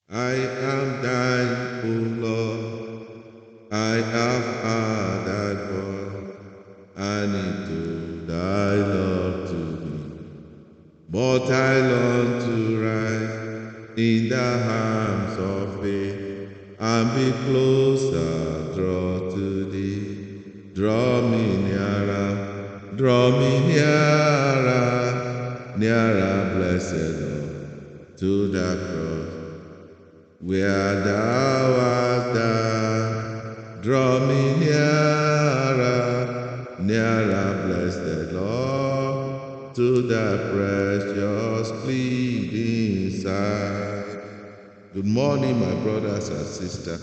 I am thine, O Lord. I have heard thy voice. I need to thy love to thee. But I long to rise in the arms of faith and be closer, draw to thee. Draw me nearer, blessed Lord, to the cross where thou art died. Draw me nearer, blessed Lord, to the precious bleeding side. Good morning, my brothers and sisters.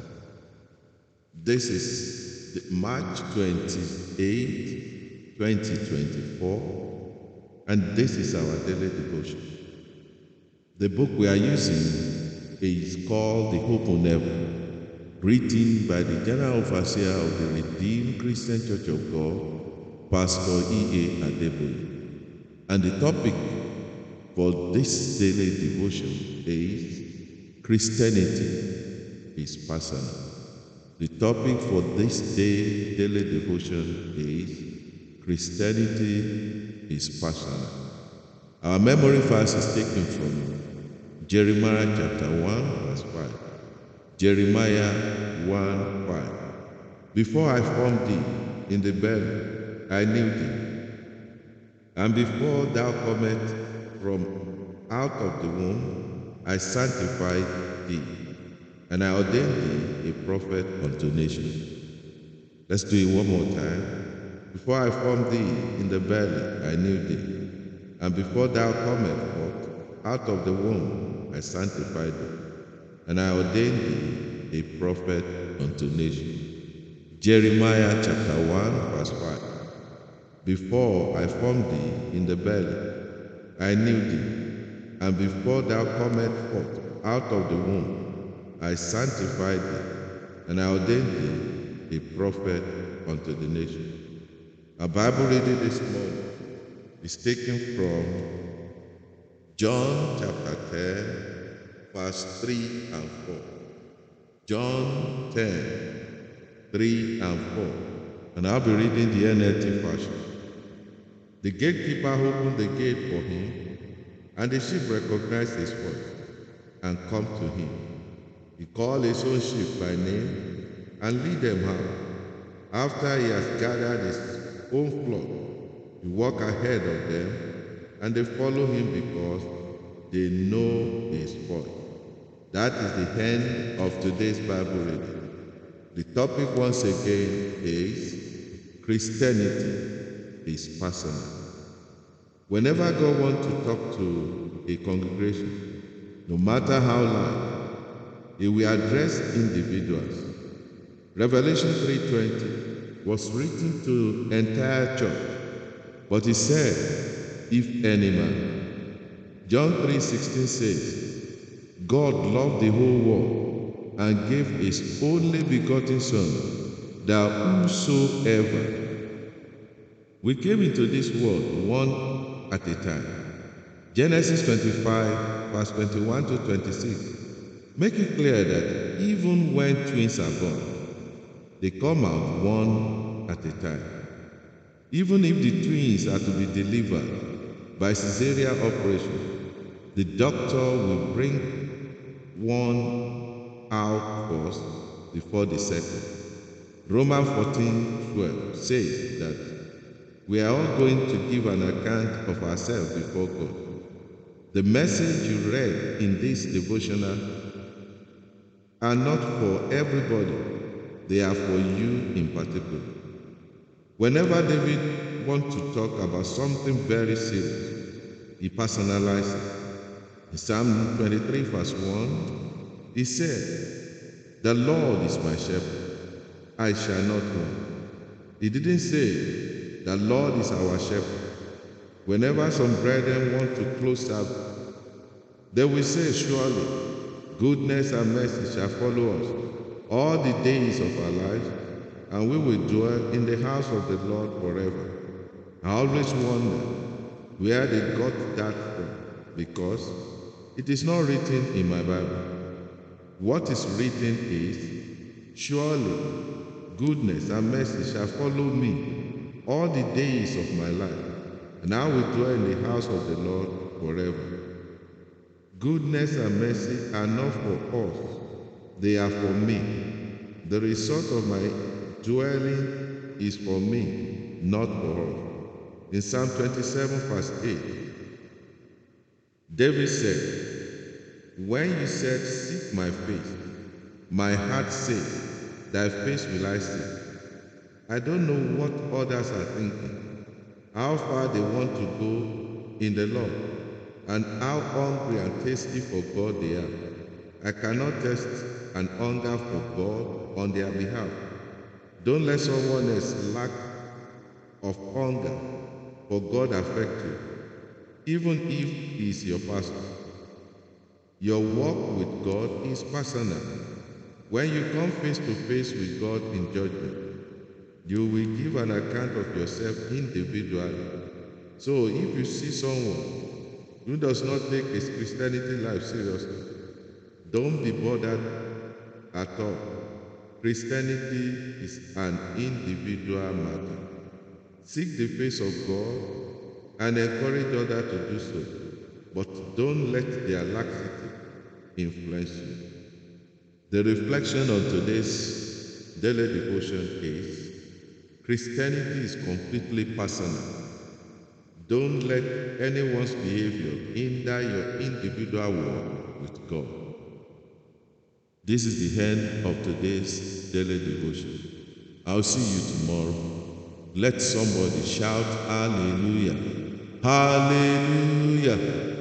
This is March 28, 2024, and this is our daily devotion. The book we are using is called The Hope on Heaven, written by the General Overseer of the Redeemed Christian Church of God, Pastor E.A. Adeboye. And the topic for this daily devotion is Christianity is personal. The topic for this daily devotion is Christianity is personal. Our memory verse is taken from Jeremiah chapter 1, verse 5. Jeremiah 1, 5. Before I formed thee in the belly, I knew thee. And before thou comest from out of the womb, I sanctified thee, and I ordained thee a prophet unto nations. Let's do it one more time. Before I formed thee in the belly, I knew thee. And before thou comest forth out of the womb, I sanctified thee, and I ordained thee a prophet unto nations. Jeremiah chapter 1, verse 5. Before I formed thee in the belly, I knew thee, and before thou comest forth out of the womb, I sanctified thee, and I ordained thee a prophet unto the nations. Our Bible reading this morning is taken from John chapter 10, verse 3 and 4. John 10, 3 and 4. And I'll be reading the NLT version. The gatekeeper opened the gate for him, and the sheep recognized his voice and come to him. He called his own sheep by name and lead them out. After he has gathered his own flock, he walks ahead of them, and they follow him because they know his voice. That is the end of today's Bible reading. The topic once again is Christianity is personal. Whenever God wants to talk to a congregation, no matter how large, He will address individuals. Revelation 3:20 was written to entire church, but He said, if any man. John 3:16 says, God loved the whole world and gave His only begotten Son, that whosoever. We came into this world one at a time. Genesis 25, verse 21 to 26, make it clear that even when twins are born, they come out one at a time. Even if the twins are to be delivered by cesarean operation, the doctor will bring one out first before the second. Romans 14:12 says that we are all going to give an account of ourselves before God. The message you read in this devotional are not for everybody. They are for you in particular. Whenever David wants to talk about something very serious, he personalizes it. In Psalm 23 verse 1, he said, the Lord is my shepherd, I shall not want. He didn't say, the Lord is our shepherd. Whenever some brethren want to close up, they will say, surely goodness and mercy shall follow us all the days of our lives, and we will dwell in the house of the Lord forever. I always wonder where they got that from, because it is not written in my Bible. What is written is, surely goodness and mercy shall follow me all the days of my life, and I will dwell in the house of the Lord forever. Goodness and mercy are not for us, they are for me. The result of my dwelling is for me, not for us. In Psalm 27, verse 8, David said, when you said, seek my face, my heart said, thy face will I see. I don't know what others are thinking, how far they want to go in the Lord, and how hungry and thirsty for God they are. I cannot test an hunger for God on their behalf. Don't let someone else's lack of hunger for God affect you, even if he is your pastor. Your walk with God is personal. When you come face to face with God in judgment, you will give an account of yourself individually. So if you see someone who does not take his Christianity life seriously, don't be bothered at all. Christianity is an individual matter. Seek the face of God and encourage others to do so, but don't let their laxity influence you. The reflection on today's daily devotion is, Christianity is completely personal. Don't let anyone's behavior hinder your individual walk with God. This is the end of today's daily devotion. I'll see you tomorrow. Let somebody shout hallelujah. Hallelujah.